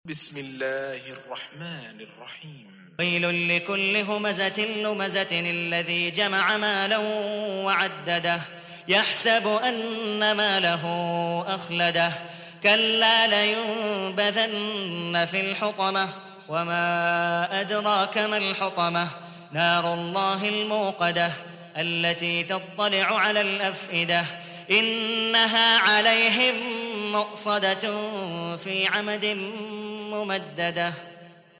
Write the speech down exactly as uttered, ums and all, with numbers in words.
بسم الله الرحمن الرحيم ويل لكل همزة لمزة الذي جمع مالا وعدده يحسب أن ماله أخلده كلا لينبذن في الحطمة وما أدراك ما الحطمة نار الله الموقدة التي تطلع على الأفئدة إنها عليهم مؤصدة في عمد ممددة.